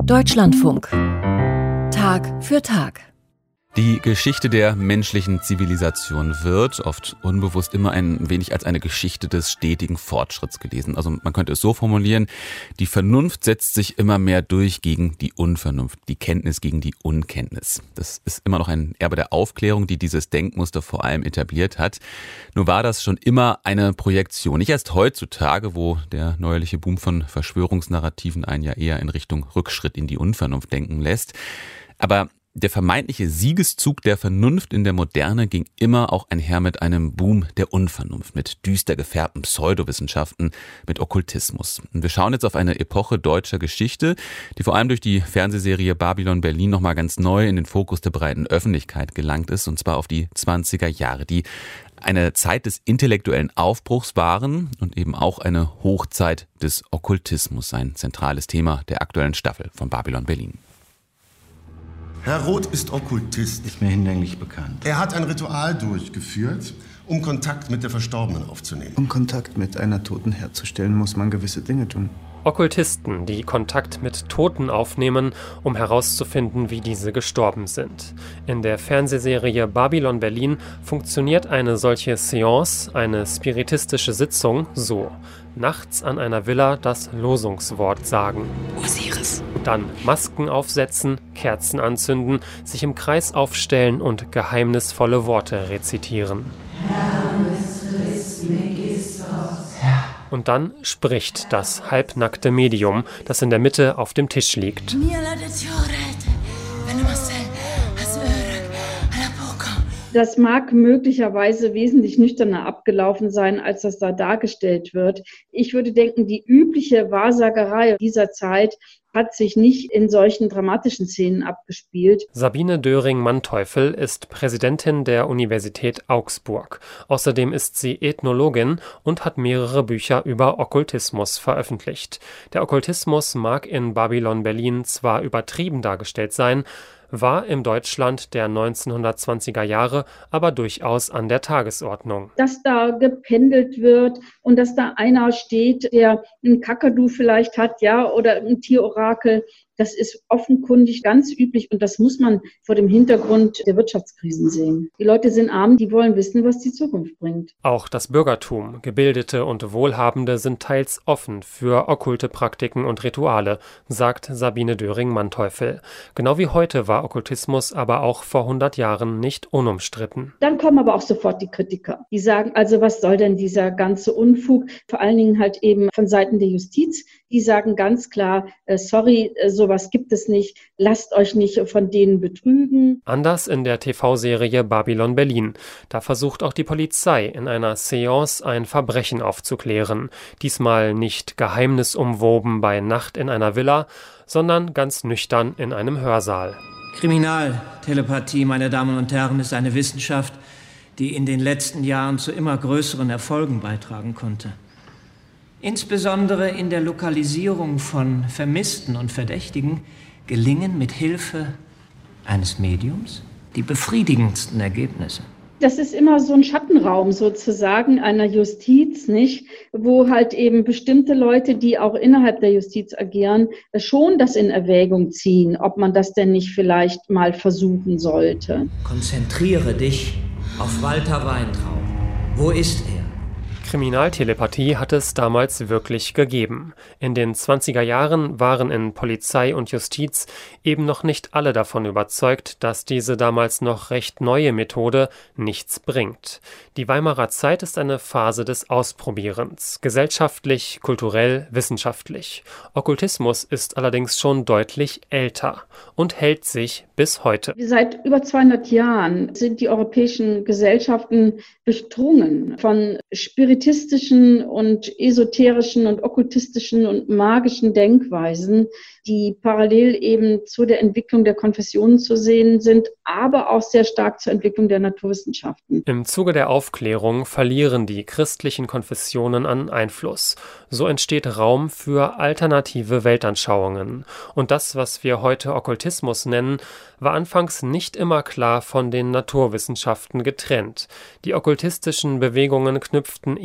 Deutschlandfunk. Tag für Tag. Die Geschichte der menschlichen Zivilisation wird, oft unbewusst, immer ein wenig als eine Geschichte des stetigen Fortschritts gelesen. Also man könnte es so formulieren: Die Vernunft setzt sich immer mehr durch gegen die Unvernunft, die Kenntnis gegen die Unkenntnis. Das ist immer noch ein Erbe der Aufklärung, die dieses Denkmuster vor allem etabliert hat. Nur war das schon immer eine Projektion. Nicht erst heutzutage, wo der neuerliche Boom von Verschwörungsnarrativen einen ja eher in Richtung Rückschritt in die Unvernunft denken lässt. Aber der vermeintliche Siegeszug der Vernunft in der Moderne ging immer auch einher mit einem Boom der Unvernunft, mit düster gefärbten Pseudowissenschaften, mit Okkultismus. Und wir schauen jetzt auf eine Epoche deutscher Geschichte, die vor allem durch die Fernsehserie Babylon Berlin nochmal ganz neu in den Fokus der breiten Öffentlichkeit gelangt ist, und zwar auf die 20er Jahre, die eine Zeit des intellektuellen Aufbruchs waren und eben auch eine Hochzeit des Okkultismus, ein zentrales Thema der aktuellen Staffel von Babylon Berlin. Herr Roth ist Okkultist. Ist mir hinlänglich bekannt. Er hat ein Ritual durchgeführt, um Kontakt mit der Verstorbenen aufzunehmen. Um Kontakt mit einer Toten herzustellen, muss man gewisse Dinge tun. Okkultisten, die Kontakt mit Toten aufnehmen, um herauszufinden, wie diese gestorben sind. In der Fernsehserie Babylon Berlin funktioniert eine solche Seance, eine spiritistische Sitzung, so: Nachts an einer Villa das Losungswort sagen. Osiris. Dann Masken aufsetzen, Kerzen anzünden, sich im Kreis aufstellen und geheimnisvolle Worte rezitieren. Und dann spricht das halbnackte Medium, das in der Mitte auf dem Tisch liegt. Das mag möglicherweise wesentlich nüchterner abgelaufen sein, als das da dargestellt wird. Ich würde denken, die übliche Wahrsagerei dieser Zeit hat sich nicht in solchen dramatischen Szenen abgespielt. Sabine Döring-Manteuffel ist Präsidentin der Universität Augsburg. Außerdem ist sie Ethnologin und hat mehrere Bücher über Okkultismus veröffentlicht. Der Okkultismus mag in Babylon Berlin zwar übertrieben dargestellt sein, war im Deutschland der 1920er Jahre aber durchaus an der Tagesordnung. Dass da gependelt wird und dass da einer steht, der einen Kakadu vielleicht hat, ja, oder ein Tierorakel, das ist offenkundig ganz üblich und das muss man vor dem Hintergrund der Wirtschaftskrisen sehen. Die Leute sind arm, die wollen wissen, was die Zukunft bringt. Auch das Bürgertum, Gebildete und Wohlhabende sind teils offen für okkulte Praktiken und Rituale, sagt Sabine Döring-Manteuffel. Genau wie heute war Okkultismus aber auch vor 100 Jahren nicht unumstritten. Dann kommen aber auch sofort die Kritiker. Die sagen, also was soll denn dieser ganze Unfug? Vor allen Dingen halt eben von Seiten der Justiz. Die sagen ganz klar, sorry, sowas gibt es nicht, lasst euch nicht von denen betrügen. Anders in der TV-Serie Babylon Berlin. Da versucht auch die Polizei in einer Seance ein Verbrechen aufzuklären. Diesmal nicht geheimnisumwoben bei Nacht in einer Villa, sondern ganz nüchtern in einem Hörsaal. Kriminaltelepathie, meine Damen und Herren, ist eine Wissenschaft, die in den letzten Jahren zu immer größeren Erfolgen beitragen konnte. Insbesondere in der Lokalisierung von Vermissten und Verdächtigen gelingen mit Hilfe eines Mediums die befriedigendsten Ergebnisse. Das ist immer so ein Schattenraum sozusagen einer Justiz, nicht? Wo halt eben bestimmte Leute, die auch innerhalb der Justiz agieren, schon das in Erwägung ziehen, ob man das denn nicht vielleicht mal versuchen sollte. Konzentriere dich auf Walter Weintraub. Wo ist er? Kriminaltelepathie hat es damals wirklich gegeben. In den 20er Jahren waren in Polizei und Justiz eben noch nicht alle davon überzeugt, dass diese damals noch recht neue Methode nichts bringt. Die Weimarer Zeit ist eine Phase des Ausprobierens, gesellschaftlich, kulturell, wissenschaftlich. Okkultismus ist allerdings schon deutlich älter und hält sich bis heute. Seit über 200 Jahren sind die europäischen Gesellschaften durchdrungen von spiritistischen und esoterischen und okkultistischen und magischen Denkweisen, die parallel eben zu der Entwicklung der Konfessionen zu sehen sind, aber auch sehr stark zur Entwicklung der Naturwissenschaften. Im Zuge der Aufklärung verlieren die christlichen Konfessionen an Einfluss. So entsteht Raum für alternative Weltanschauungen. Und das, was wir heute Okkultismus nennen, war anfangs nicht immer klar von den Naturwissenschaften getrennt. Die okkultistischen Bewegungen knüpften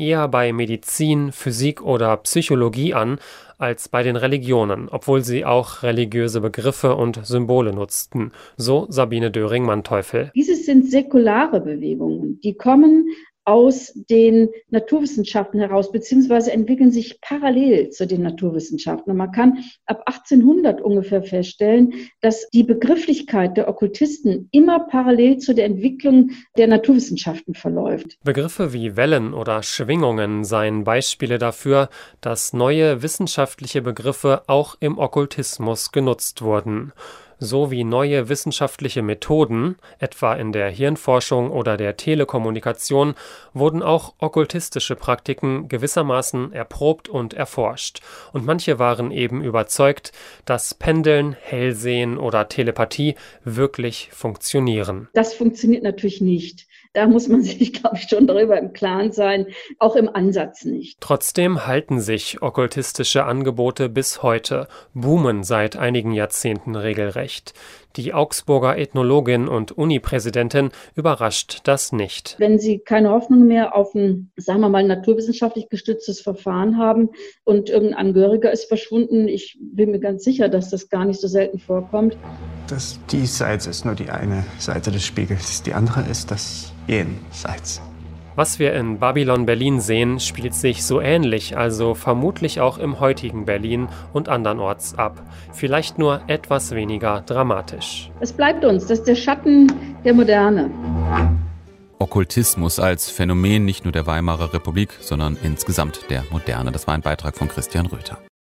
eher bei Medizin, Physik oder Psychologie an als bei den Religionen, obwohl sie auch religiöse Begriffe und Symbole nutzten, so Sabine Döring-Manteuffel. Dieses sind säkulare Bewegungen, die kommen aus den Naturwissenschaften heraus, beziehungsweise entwickeln sich parallel zu den Naturwissenschaften. Und man kann ab 1800 ungefähr feststellen, dass die Begrifflichkeit der Okkultisten immer parallel zu der Entwicklung der Naturwissenschaften verläuft. Begriffe wie Wellen oder Schwingungen seien Beispiele dafür, dass neue wissenschaftliche Begriffe auch im Okkultismus genutzt wurden. So wie neue wissenschaftliche Methoden, etwa in der Hirnforschung oder der Telekommunikation, wurden auch okkultistische Praktiken gewissermaßen erprobt und erforscht. Und manche waren eben überzeugt, dass Pendeln, Hellsehen oder Telepathie wirklich funktionieren. Das funktioniert natürlich nicht. Da muss man sich, glaube ich, schon darüber im Klaren sein, auch im Ansatz nicht. Trotzdem halten sich okkultistische Angebote bis heute, boomen seit einigen Jahrzehnten regelrecht. Die Augsburger Ethnologin und Uni-Präsidentin überrascht das nicht. Wenn Sie keine Hoffnung mehr auf ein, sagen wir mal, naturwissenschaftlich gestütztes Verfahren haben und irgendein Angehöriger ist verschwunden, ich bin mir ganz sicher, dass das gar nicht so selten vorkommt. Das Diesseits ist nur die eine Seite des Spiegels, die andere ist das Jenseits. Was wir in Babylon Berlin sehen, spielt sich so ähnlich, also vermutlich auch im heutigen Berlin und andernorts ab. Vielleicht nur etwas weniger dramatisch. Es bleibt uns, das ist der Schatten der Moderne. Okkultismus als Phänomen nicht nur der Weimarer Republik, sondern insgesamt der Moderne. Das war ein Beitrag von Christian Röther.